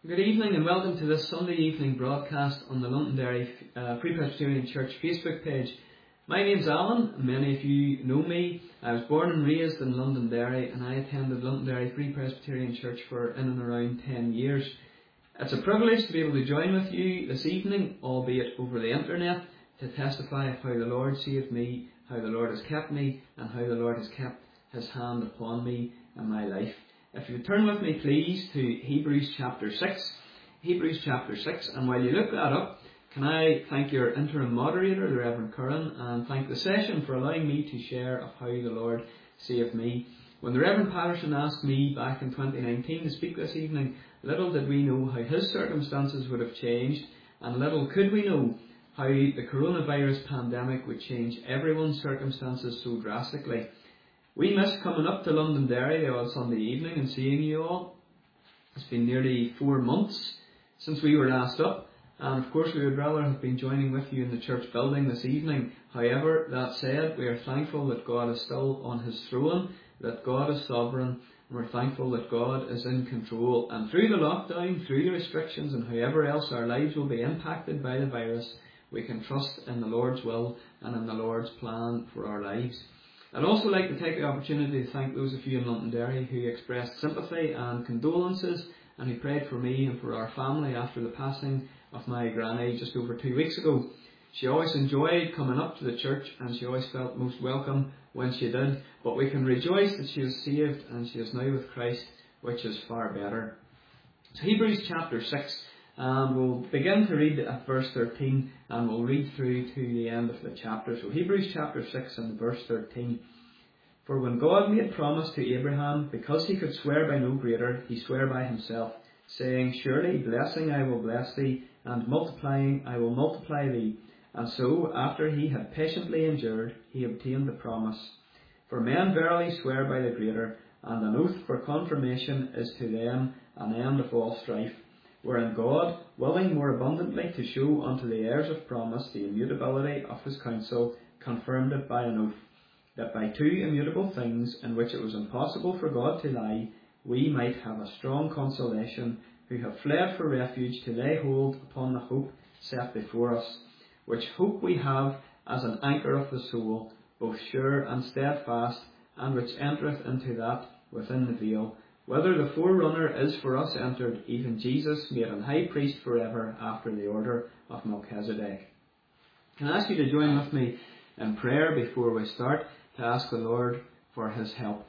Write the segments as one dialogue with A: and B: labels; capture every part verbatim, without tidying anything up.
A: Good evening and welcome to this Sunday evening broadcast on the Londonderry uh, Free Presbyterian Church Facebook page. My name's Alan, and many of you know me. I was born and raised in Londonderry, and I attended Londonderry Free Presbyterian Church for in and around ten years. It's a privilege to be able to join with you this evening, albeit over the internet, to testify of how the Lord saved me, how the Lord has kept me, and how the Lord has kept His hand upon me and my life. If you turn with me please to Hebrews chapter six, Hebrews chapter six, and while you look that up, can I thank your interim moderator, the Reverend Curran, and thank the session for allowing me to share of how the Lord saved me. When the Reverend Patterson asked me back in twenty nineteen to speak this evening, little did we know how his circumstances would have changed, and little could we know how the coronavirus pandemic would change everyone's circumstances so drastically. We missed coming up to Londonderry the odd Sunday evening and seeing you all. It's been nearly four months since we were last up, and of course we would rather have been joining with you in the church building this evening. However, that said, we are thankful that God is still on His throne, that God is sovereign, and we're thankful that God is in control. And through the lockdown, through the restrictions, and however else our lives will be impacted by the virus, we can trust in the Lord's will and in the Lord's plan for our lives. I'd also like to take the opportunity to thank those of you in Londonderry who expressed sympathy and condolences and who prayed for me and for our family after the passing of my granny just over two weeks ago. She always enjoyed coming up to the church and she always felt most welcome when she did, but we can rejoice that she is saved and she is now with Christ, which is far better. So Hebrews chapter six, and we'll begin to read at verse thirteen, and we'll read through to the end of the chapter. So Hebrews chapter six and verse thirteen. For when God made promise to Abraham, because he could swear by no greater, he sware by himself, saying, Surely blessing I will bless thee, and multiplying I will multiply thee. And so, after he had patiently endured, he obtained the promise. For men verily swear by the greater, and an oath for confirmation is to them an end of all strife. Wherein God, willing more abundantly to show unto the heirs of promise the immutability of his counsel, confirmed it by an oath, that by two immutable things, in which it was impossible for God to lie, we might have a strong consolation, who have fled for refuge to lay hold upon the hope set before us, which hope we have as an anchor of the soul, both sure and steadfast, and which entereth into that within the veil, whether the forerunner is for us entered, even Jesus, made an high priest forever after the order of Melchizedek. Can I ask you to join with me in prayer before we start, to ask the Lord for His help.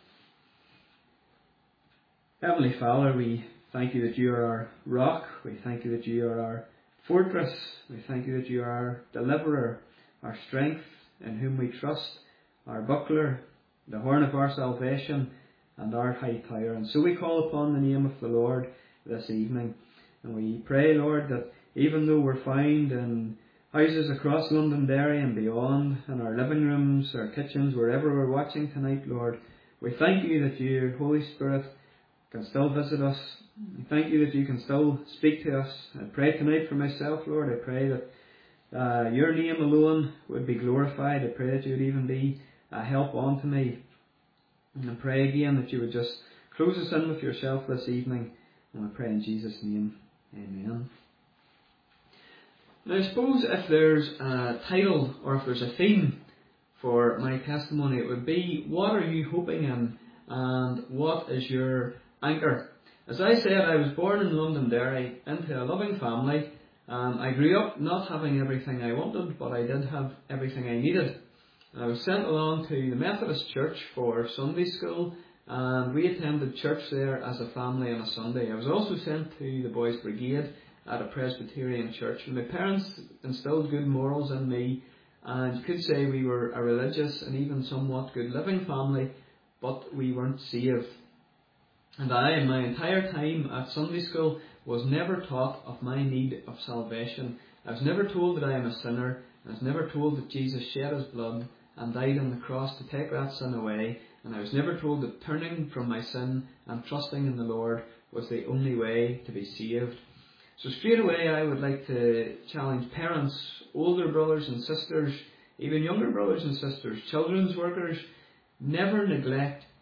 A: Heavenly Father, we thank you that you are our rock. We thank you that you are our fortress. We thank you that you are our deliverer, our strength, in whom we trust, our buckler, the horn of our salvation, and our high tower. And so we call upon the name of the Lord this evening. And we pray, Lord, that even though we're found in houses across Londonderry and beyond, in our living rooms, our kitchens, wherever we're watching tonight, Lord, we thank you that your Holy Spirit can still visit us. We thank you that you can still speak to us. I pray tonight for myself, Lord. I pray that uh, your name alone would be glorified. I pray that you would even be a help unto me. And I pray again that you would just close us in with yourself this evening. And I pray in Jesus' name. Amen. Now I suppose if there's a title or if there's a theme for my testimony, it would be, what are you hoping in and what is your anchor? As I said, I was born in Londonderry into a loving family. Um, I grew up not having everything I wanted, but I did have everything I needed. I was sent along to the Methodist Church for Sunday school, and we attended church there as a family on a Sunday. I was also sent to the Boys' Brigade at a Presbyterian church, and my parents instilled good morals in me, and you could say we were a religious and even somewhat good living family, but we weren't saved. And I, in my entire time at Sunday school, was never taught of my need of salvation. I was never told that I am a sinner. I was never told that Jesus shed his blood and died on the cross to take that sin away. And I was never told that turning from my sin and trusting in the Lord was the only way to be saved. So straight away I would like to challenge parents, older brothers and sisters, even younger brothers and sisters, children's workers, never neglect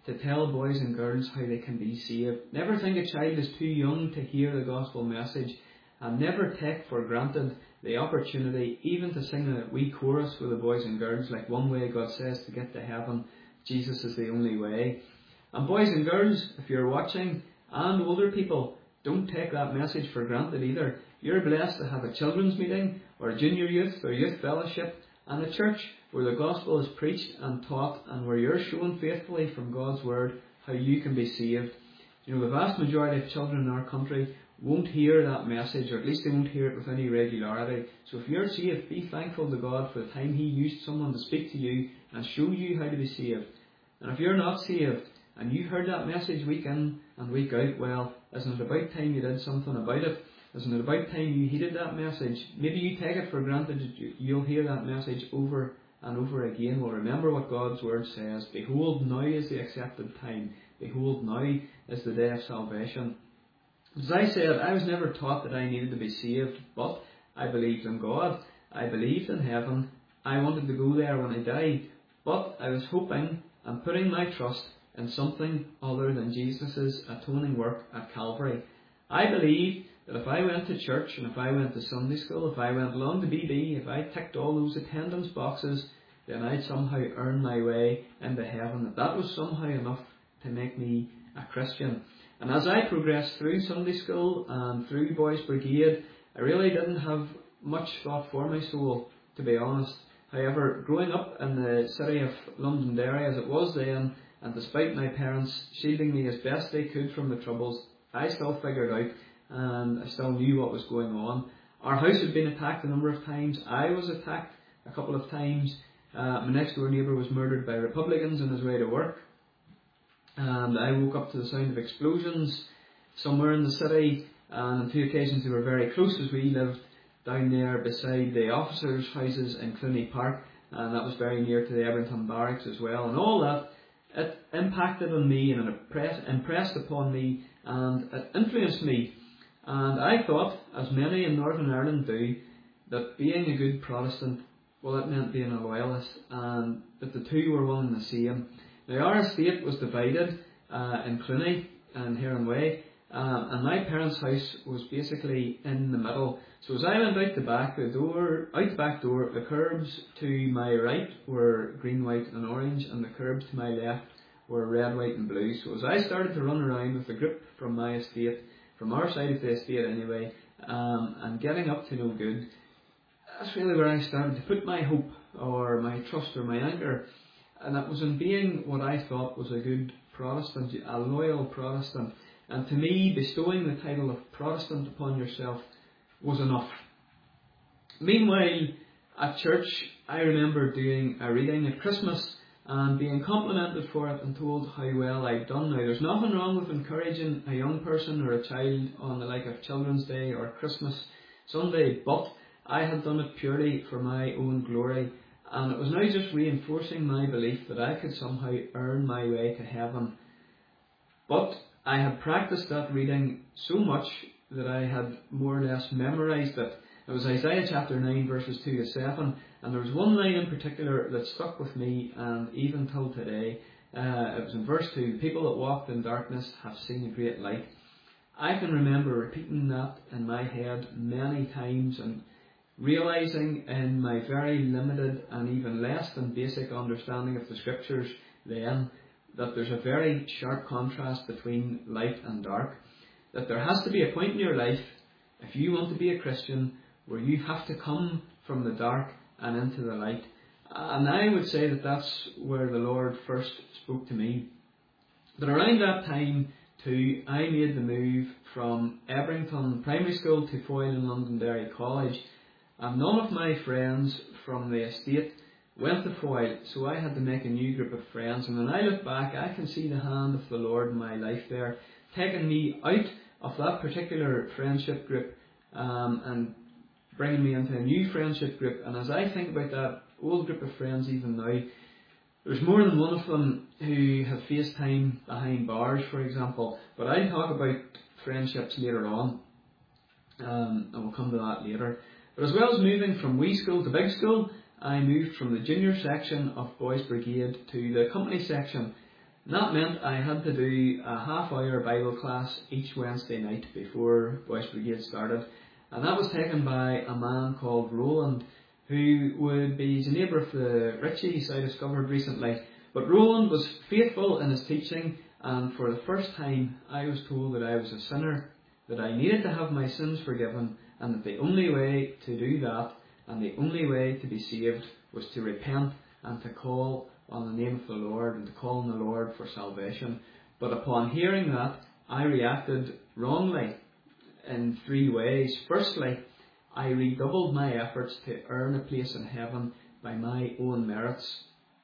A: to tell boys and girls how they can be saved. Never think a child is too young to hear the gospel message, and never take for granted the opportunity even to sing a wee chorus with the boys and girls, like one way God says to get to heaven, Jesus is the only way. And boys and girls, if you're watching, and older people, don't take that message for granted either. You're blessed to have a children's meeting, or a junior youth, or youth fellowship, and a church where the gospel is preached and taught, and where you're shown faithfully from God's word how you can be saved. You know, the vast majority of children in our country won't hear that message, or at least they won't hear it with any regularity. So if you're saved, be thankful to God for the time He used someone to speak to you and show you how to be saved. And if you're not saved, and you heard that message week in and week out, well, isn't it about time you did something about it? Isn't it about time you heeded that message? Maybe you take it for granted that you'll hear that message over and over again. Well, remember what God's word says. Behold, now is the accepted time. Behold, now is the day of salvation. As I said, I was never taught that I needed to be saved, but I believed in God. I believed in heaven. I wanted to go there when I died. But I was hoping and putting my trust in something other than Jesus' atoning work at Calvary. I believed that if I went to church, and if I went to Sunday school, if I went along to B B, if I ticked all those attendance boxes, then I'd somehow earn my way into heaven. That that was somehow enough to make me a Christian. And as I progressed through Sunday school and through Boys Brigade, I really didn't have much thought for my soul, to be honest. However, growing up in the city of Londonderry as it was then, and despite my parents shielding me as best they could from the troubles, I still figured out and I still knew what was going on. Our house had been attacked a number of times. I was attacked a couple of times. Uh, my next door neighbour was murdered by Republicans on his way to work. And I woke up to the sound of explosions somewhere in the city. And on two occasions they were very close, as we lived down there beside the officers' houses in Cluny Park. And that was very near to the Everton Barracks as well. And all that, it impacted on me and it impressed, impressed upon me and it influenced me. And I thought, as many in Northern Ireland do, that being a good Protestant, well, it meant being a loyalist, and that the two were one and the same. Now, our estate was divided uh, in Cluny and Heron Way, uh, and my parents' house was basically in the middle. So as I went out the back, the door, out the back door, the curbs to my right were green, white, and orange, and the curbs to my left were red, white, and blue. So as I started to run around with the group from my estate, from our side of the estate anyway, um, and getting up to no good, that's really where I started to put my hope, or my trust, or my anchor. And that was in being what I thought was a good Protestant, a loyal Protestant. And to me, bestowing the title of Protestant upon yourself was enough. Meanwhile, at church, I remember doing a reading at Christmas and being complimented for it and told how well I'd done. Now, there's nothing wrong with encouraging a young person or a child on the like of Children's Day or Christmas Sunday, but I had done it purely for my own glory, and it was now just reinforcing my belief that I could somehow earn my way to heaven. But I had practiced that reading so much that I had more or less memorised it. It was Isaiah chapter nine verses two to seven, and there was one line in particular that stuck with me, and even till today. Uh, it was in verse two, people that walked in darkness have seen a great light. I can remember repeating that in my head many times and realising in my very limited and even less than basic understanding of the scriptures then that there's a very sharp contrast between light and dark. That there has to be a point in your life, if you want to be a Christian, where you have to come from the dark and into the light. And I would say that that's where the Lord first spoke to me. But around that time too, I made the move from Ebrington Primary School to Foyle and Londonderry College. And none of my friends from the estate went to Foyle, so I had to make a new group of friends. And when I look back, I can see the hand of the Lord in my life there, taking me out of that particular friendship group um, and bringing me into a new friendship group. And as I think about that old group of friends even now, there's more than one of them who have faced time behind bars, for example. But I'll talk about friendships later on, um, and we'll come to that later. But as well as moving from wee school to big school, I moved from the junior section of Boys Brigade to the company section. And that meant I had to do a half hour Bible class each Wednesday night before Boys Brigade started. And that was taken by a man called Roland, who would be he's a neighbour of the Richies I discovered recently. But Roland was faithful in his teaching, and for the first time I was told that I was a sinner, that I needed to have my sins forgiven, and that the only way to do that, and the only way to be saved, was to repent and to call on the name of the Lord and to call on the Lord for salvation. But upon hearing that, I reacted wrongly in three ways. Firstly, I redoubled my efforts to earn a place in heaven by my own merits.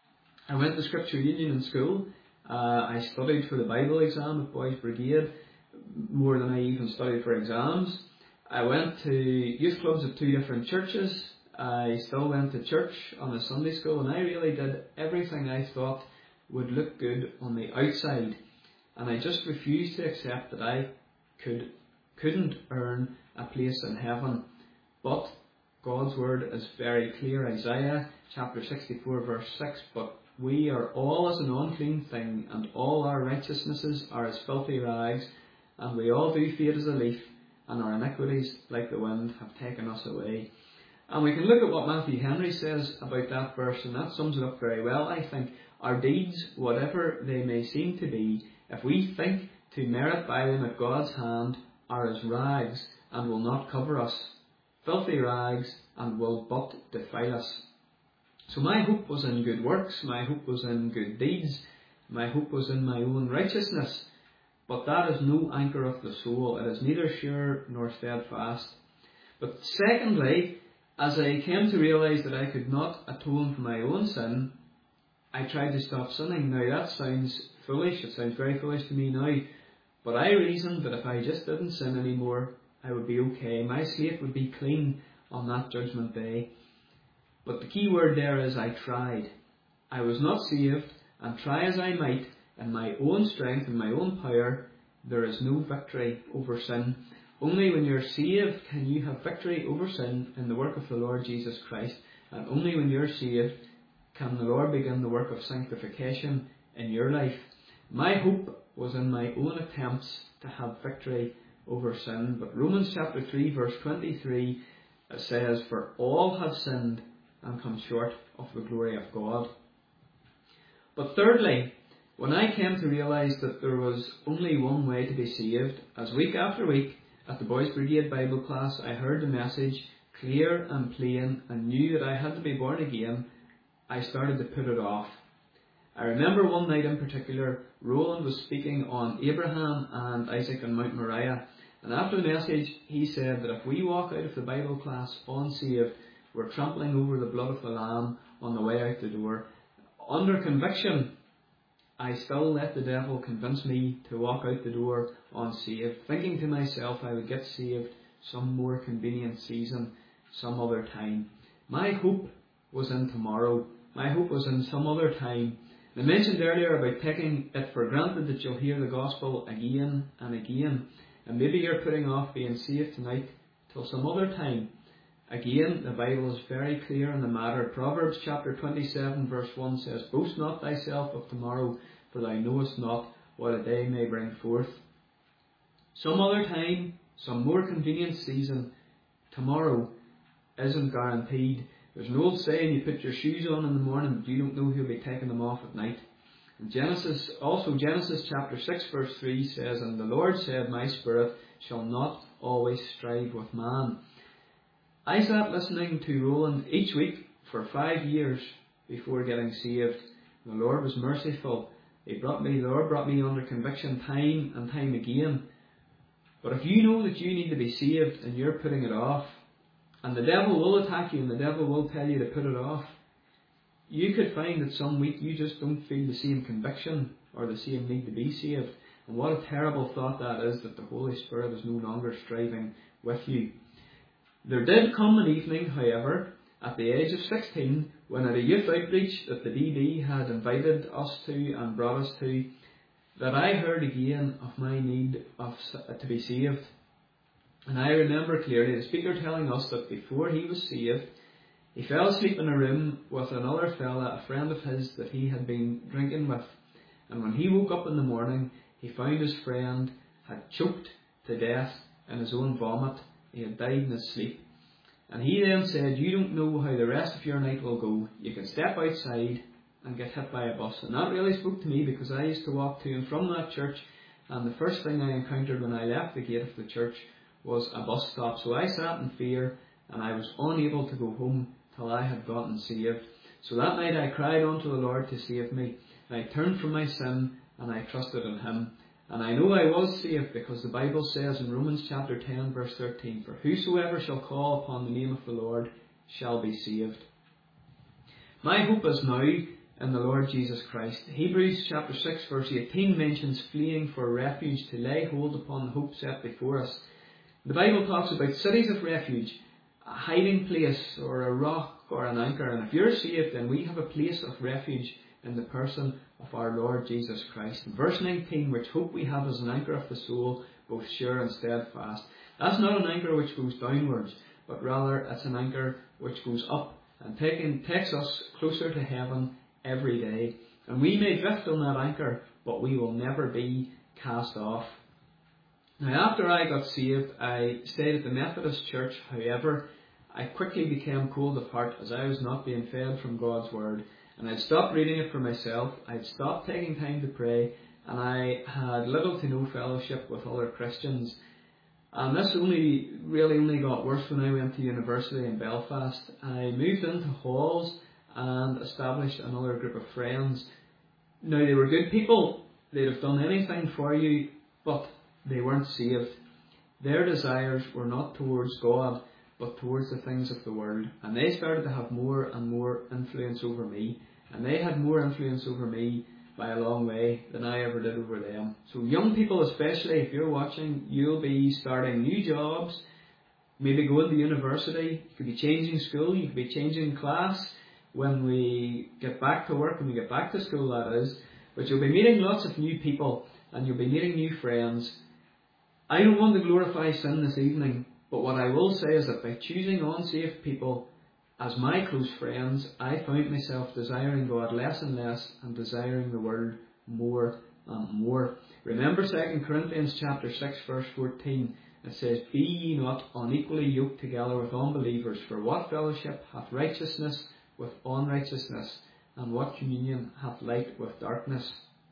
A: I went to Scripture Union in school. Uh, I studied for the Bible exam at Boys Brigade, more than I even studied for exams. I went to youth clubs at two different churches. I still went to church on a Sunday school, and I really did everything I thought would look good on the outside. And I just refused to accept that I could, couldn't earn a place in heaven. But God's word is very clear. Isaiah chapter sixty-four verse six, but we are all as an unclean thing, and all our righteousnesses are as filthy rags, and we all do fade as a leaf, and our iniquities like the wind have taken us away. And we can look at what Matthew Henry says about that verse, and that sums it up very well, I think. Our deeds, whatever they may seem to be, if we think to merit by them at God's hand, are as rags, and will not cover us. Filthy rags, and will but defile us. So my hope was in good works, my hope was in good deeds, my hope was in my own righteousness. But that is no anchor of the soul. It is neither sure nor steadfast. But secondly, as I came to realise that I could not atone for my own sin, I tried to stop sinning. Now that sounds foolish, it sounds very foolish to me now, but I reasoned that if I just didn't sin anymore, I would be okay. My slate would be clean on that judgment day. But the key word there is I tried. I was not saved, and try as I might, in my own strength and my own power, there is no victory over sin. Only when you're saved can you have victory over sin in the work of the Lord Jesus Christ. And only when you're saved can the Lord begin the work of sanctification in your life. My hope was in my own attempts to have victory over sin. But Romans chapter three verse twenty-three says, for all have sinned and come short of the glory of God. But thirdly, when I came to realise that there was only one way to be saved, as week after week at the Boys Brigade Bible class I heard the message clear and plain and knew that I had to be born again, I started to put it off. I remember one night in particular, Roland was speaking on Abraham and Isaac on Mount Moriah, and after the message he said that if we walk out of the Bible class unsaved, we're trampling over the blood of the Lamb on the way out the door. Under conviction, I still let the devil convince me to walk out the door unsaved, thinking to myself I would get saved some more convenient season, some other time. My hope was in tomorrow. My hope was in some other time. I mentioned earlier about taking it for granted that you'll hear the gospel again and again. And maybe you're putting off being saved tonight till some other time. Again, the Bible is very clear on the matter. Proverbs chapter twenty-seven verse one says, boast not thyself of tomorrow, for thou knowest not what a day may bring forth. Some other time, some more convenient season, tomorrow isn't guaranteed. There's an old saying, you put your shoes on in the morning, but you don't know who'll be taking them off at night. And Genesis, also Genesis chapter six verse three says, and the Lord said, my spirit shall not always strive with man. I sat listening to Roland each week for five years before getting saved. The Lord was merciful. He brought me, the Lord brought me under conviction time and time again. But if you know that you need to be saved and you're putting it off, and the devil will attack you and the devil will tell you to put it off, you could find that some week you just don't feel the same conviction or the same need to be saved. And what a terrible thought that is, that the Holy Spirit is no longer striving with you. There did come an evening, however, at the age of sixteen, when at a youth outreach that the B B had invited us to and brought us to, that I heard again of my need of to be saved. And I remember clearly the speaker telling us that before he was saved, he fell asleep in a room with another fella, a friend of his that he had been drinking with. And when he woke up in the morning, he found his friend had choked to death in his own vomit. He had died in his sleep. And he then said, you don't know how the rest of your night will go. You can step outside and get hit by a bus. And that really spoke to me, because I used to walk to and from that church, and the first thing I encountered when I left the gate of the church was a bus stop. So I sat in fear, and I was unable to go home till I had gotten saved. So that night I cried unto the Lord to save me. And I turned from my sin, and I trusted in him. And I know I was saved, because the Bible says in Romans chapter ten verse thirteen, for whosoever shall call upon the name of the Lord shall be saved. My hope is now in the Lord Jesus Christ. Hebrews chapter six verse eighteen mentions fleeing for refuge to lay hold upon the hope set before us. The Bible talks about cities of refuge, a hiding place or a rock or an anchor. And if you're saved, then we have a place of refuge in the person of our Lord Jesus Christ. In verse nineteen, which hope we have as an anchor of the soul, both sure and steadfast. That's not an anchor which goes downwards, but rather it's an anchor which goes up and taking, takes us closer to heaven every day. And we may drift on that anchor, but we will never be cast off. Now, after I got saved, I stayed at the Methodist Church. However, I quickly became cold of heart, as I was not being fed from God's Word. And I'd stopped reading it for myself, I'd stopped taking time to pray, and I had little to no fellowship with other Christians. And this only really only got worse when I went to university in Belfast. I moved into halls and established another group of friends. Now, they were good people, they'd have done anything for you, but they weren't saved. Their desires were not towards God, but towards the things of the world. And they started to have more and more influence over me. And they had more influence over me by a long way than I ever did over them. So young people especially, if you're watching, you'll be starting new jobs, maybe going to university, you could be changing school, you could be changing class when we get back to work, when we get back to school that is. But you'll be meeting lots of new people, and you'll be meeting new friends. I don't want to glorify sin this evening, but what I will say is that by choosing unsaved people as my close friends, I found myself desiring God less and less and desiring the world more and more. Remember Second Corinthians chapter six verse fourteen. It says, be ye not unequally yoked together with unbelievers, for what fellowship hath righteousness with unrighteousness, and what communion hath light with darkness?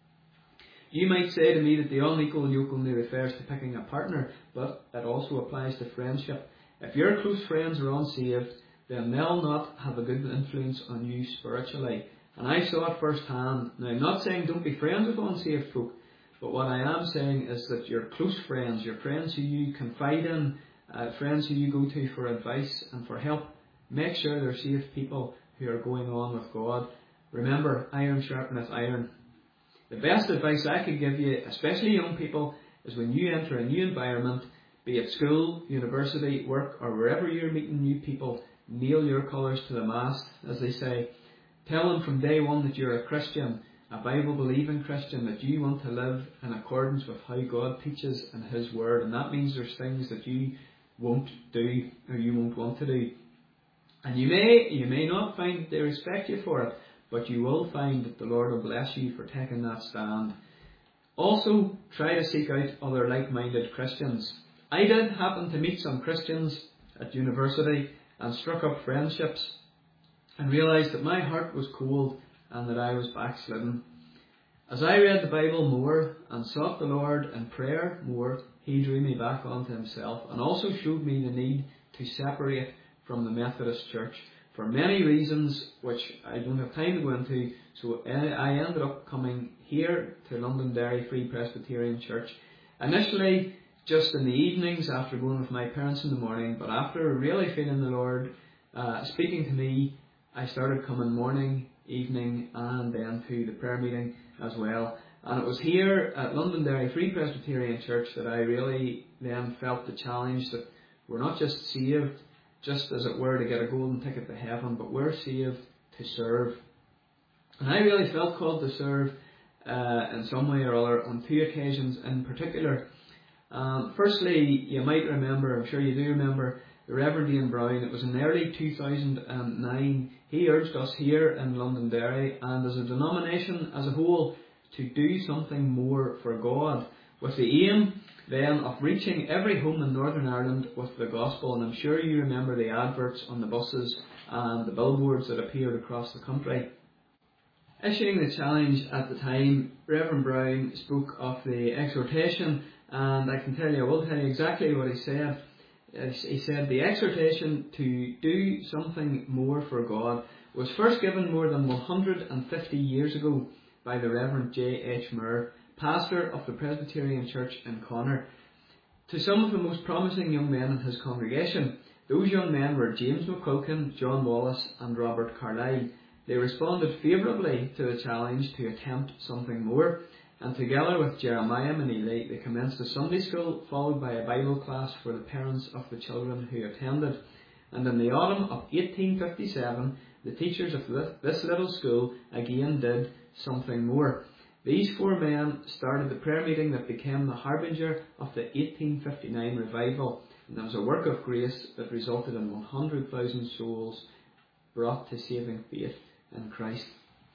A: You might say to me that the unequal yoke only refers to picking a partner, but it also applies to friendship. If your close friends are unsaved, then they'll not have a good influence on you spiritually. And I saw it firsthand. Now, I'm not saying don't be friends with unsaved folk, but what I am saying is that your close friends, your friends who you confide in, uh, friends who you go to for advice and for help, make sure they're saved people who are going on with God. Remember, iron sharpeneth iron. The best advice I could give you, especially young people, is when you enter a new environment, be it school, university, work, or wherever you're meeting new people, nail your colours to the mast, as they say. Tell them from day one that you're a Christian, a Bible-believing Christian, that you want to live in accordance with how God teaches in His Word. And that means there's things that you won't do or you won't want to do. And you may, you may not find they respect you for it, but you will find that the Lord will bless you for taking that stand. Also, try to seek out other like-minded Christians. I did happen to meet some Christians at university and struck up friendships and realised that my heart was cold and that I was backslidden. As I read the Bible more and sought the Lord in prayer more, He drew me back onto Himself and also showed me the need to separate from the Methodist Church for many reasons which I don't have time to go into. So I ended up coming here to Londonderry Free Presbyterian Church. Initially just in the evenings after going with my parents in the morning, but after really feeling the Lord uh, speaking to me, I started coming morning, evening and then to the prayer meeting as well. And it was here at Londonderry Free Presbyterian Church that I really then felt the challenge that we're not just saved just as it were to get a golden ticket to heaven, but we're saved to serve. And I really felt called to serve uh, in some way or other on two occasions in particular. Um, firstly, you might remember, I'm sure you do remember, the Reverend Ian Brown. It was in early two thousand nine. He urged us here in Londonderry and as a denomination as a whole to do something more for God, with the aim then of reaching every home in Northern Ireland with the gospel. And I'm sure you remember the adverts on the buses and the billboards that appeared across the country. Issuing the challenge at the time, Reverend Brown spoke of the exhortation, and I can tell you, I will tell you exactly what he said. He said the exhortation to do something more for God was first given more than one hundred fifty years ago by the Reverend J H Moore, pastor of the Presbyterian Church in Connor, to some of the most promising young men in his congregation. Those young men were James McQuilkin, John Wallace and Robert Carlyle. They responded favourably to the challenge to attempt something more, and together with Jeremiah Maneely, they commenced a Sunday school followed by a Bible class for the parents of the children who attended. And in the autumn of eighteen fifty-seven, the teachers of this little school again did something more. These four men started the prayer meeting that became the harbinger of the eighteen fifty-nine revival, and it was a work of grace that resulted in one hundred thousand souls brought to saving faith in Christ.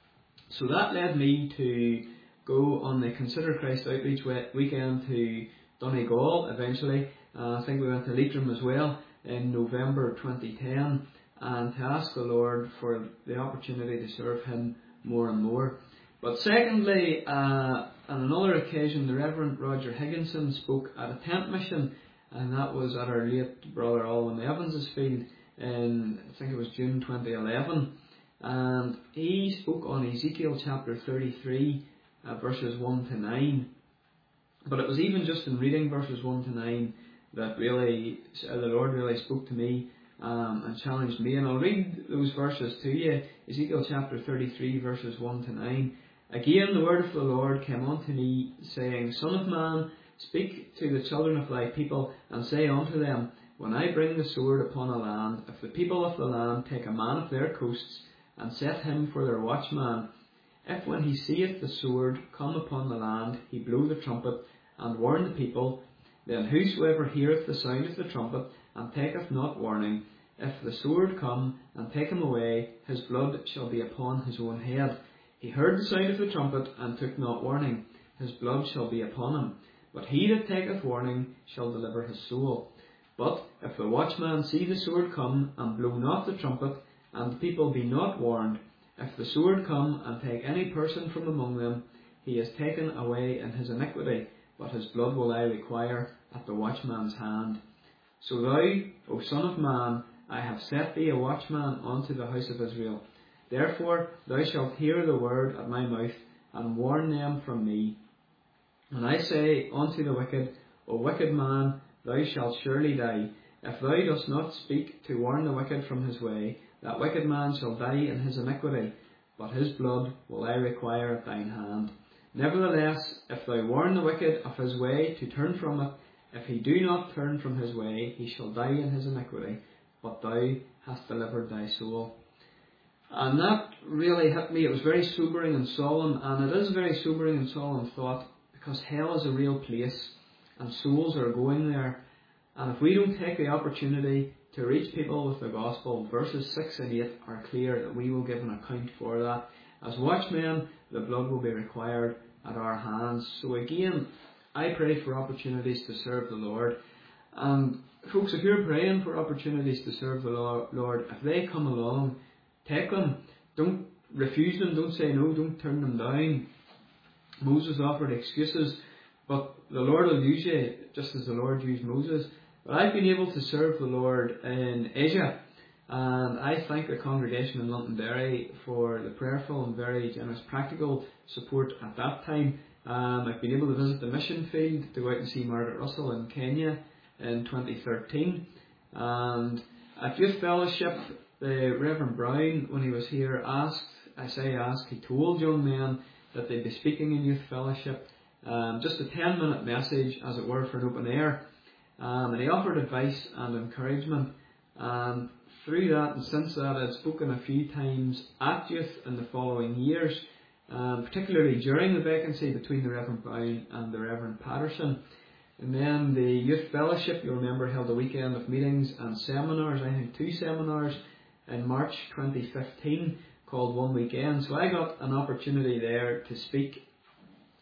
A: So that led me to go on the Consider Christ Outreach weekend to Donegal eventually. Uh, I think we went to Leitrim as well in November twenty ten, and to ask the Lord for the opportunity to serve Him more and more. But secondly, uh, on another occasion, the Reverend Roger Higginson spoke at a tent mission, and that was at our late brother Alwyn Evans's field in, I think it was June twenty eleven. And he spoke on Ezekiel chapter thirty-three, uh, verses one to nine. But it was even just in reading verses one to nine that really, uh, the Lord really spoke to me um, and challenged me. And I'll read those verses to you. Ezekiel chapter thirty-three, verses one to nine. Again the word of the Lord came unto me, saying, Son of man, speak to the children of thy people, and say unto them, When I bring the sword upon a land, if the people of the land take a man of their coasts, and set him for their watchman, if when he seeth the sword come upon the land, he blow the trumpet, and warn the people, then whosoever heareth the sound of the trumpet, and taketh not warning, if the sword come, and take him away, his blood shall be upon his own head. He heard the sound of the trumpet, and took not warning, his blood shall be upon him. But he that taketh warning shall deliver his soul. But if the watchman see the sword come, and blow not the trumpet, and the people be not warned, if the sword come and take any person from among them, he is taken away in his iniquity, but his blood will I require at the watchman's hand. So thou, O Son of Man, I have set thee a watchman unto the house of Israel. Therefore thou shalt hear the word at my mouth, and warn them from me. And I say unto the wicked, O wicked man, thou shalt surely die. If thou dost not speak to warn the wicked from his way, that wicked man shall die in his iniquity, but his blood will I require at thine hand. Nevertheless, if thou warn the wicked of his way to turn from it, if he do not turn from his way, he shall die in his iniquity, but thou hast delivered thy soul. And that really hit me. It was very sobering and solemn, and it is a very sobering and solemn thought, because hell is a real place, and souls are going there. And if we don't take the opportunity to reach people with the gospel, verses six and eight are clear that we will give an account for that. As watchmen, the blood will be required at our hands. So again, I pray for opportunities to serve the Lord. And folks, if you're praying for opportunities to serve the Lord, if they come along, take them. Don't refuse them. Don't say no. Don't turn them down. Moses offered excuses, but the Lord will use you just as the Lord used Moses. But I've been able to serve the Lord in Asia, and I thank the congregation in Londonderry for the prayerful and very generous practical support at that time. Um, I've been able to visit the mission field to go out and see Margaret Russell in Kenya in twenty thirteen. And at Youth Fellowship, the Reverend Brown, when he was here, asked, I say asked, he told young men that they'd be speaking in Youth Fellowship, um, just a ten minute message, as it were, for an open air. Um, and he offered advice and encouragement. And through that and since that, I'd spoken a few times at youth in the following years, um, particularly during the vacancy between the Reverend Brown and the Reverend Patterson. And then the Youth Fellowship, you'll remember, held a weekend of meetings and seminars, I think two seminars in March twenty fifteen called One Weekend. So I got an opportunity there to speak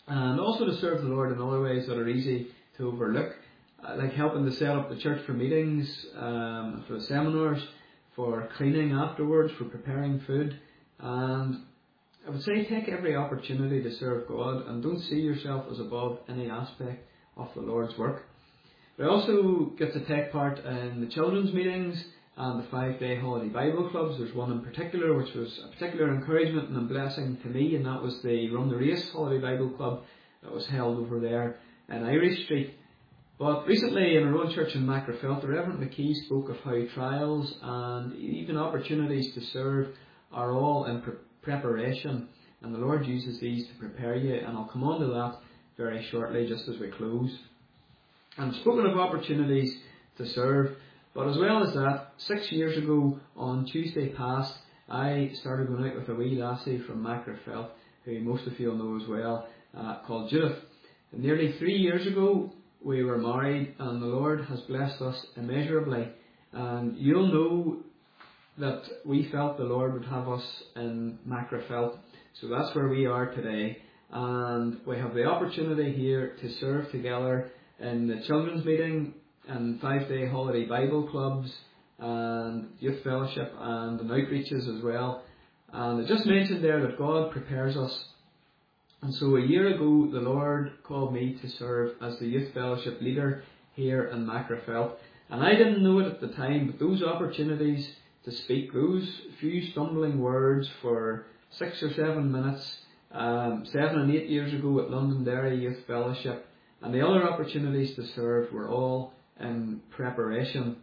A: and also to serve the Lord in other ways that are easy to overlook, uh, like helping to set up the church for meetings, um, for the seminars, for cleaning afterwards, for preparing food. And I would say take every opportunity to serve God and don't see yourself as above any aspect of the Lord's work. But I also get to take part in the children's meetings and the five-day holiday Bible clubs. There's one in particular which was a particular encouragement and a blessing to me, and that was the Run the Race Holiday Bible Club that was held over there in Irish Street. But recently in our own church in Macrofelt, the Reverend McKee spoke of how trials and even opportunities to serve are all in pre- preparation, and the Lord uses these to prepare you, and I'll come on to that very shortly just as we close. And spoken of opportunities to serve, but as well as that, six years ago on Tuesday past, I started going out with a wee lassie from Macrofelt, who most of you will know as well, uh, called Judith. And nearly three years ago, we were married, and the Lord has blessed us immeasurably. And you'll know that we felt the Lord would have us in Macrofelt, so that's where we are today. And we have the opportunity here to serve together in the children's meeting and five-day holiday Bible clubs and youth fellowship and in outreaches as well. And I just mentioned there that God prepares us. And so a year ago the Lord called me to serve as the youth fellowship leader here in Macrofelt. And I didn't know it at the time, but those opportunities to speak, those few stumbling words for six or seven minutes, um, seven and eight years ago at Londonderry Youth Fellowship, and the other opportunities to serve were all in preparation.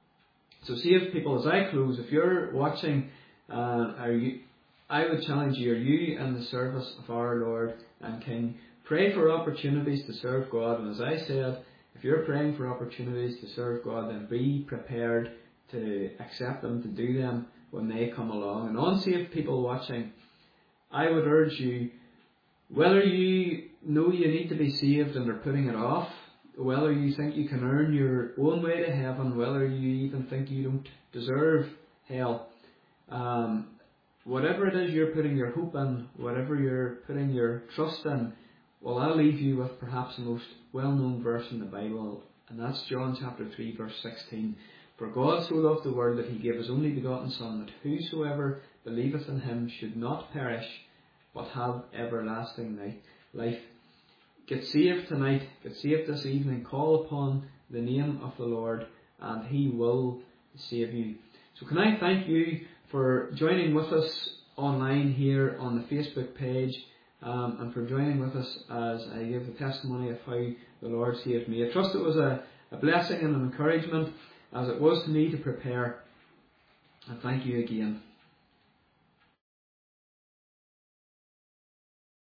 A: So see if people, as I close, if you're watching, uh, are you, I would challenge you, are you in the service of our Lord and King? Pray for opportunities to serve God, and as I said, if you're praying for opportunities to serve God, then be prepared to accept them, to do them when they come along. And unsaved people watching, I would urge you, whether you know you need to be saved and are putting it off, whether you think you can earn your own way to heaven, whether you even think you don't deserve hell, um, whatever it is you're putting your hope in, whatever you're putting your trust in, well, I'll leave you with perhaps the most well-known verse in the Bible, and that's John chapter three verse sixteen. For God so loved the world that he gave his only begotten Son, that whosoever believeth in him should not perish, but have everlasting life. Get saved tonight, get saved this evening, call upon the name of the Lord, and he will save you. So can I thank you for joining with us online here on the Facebook page, um, and for joining with us as I give the testimony of how the Lord saved me. I trust it was a, a blessing and an encouragement, as it was to me to prepare. And thank you again.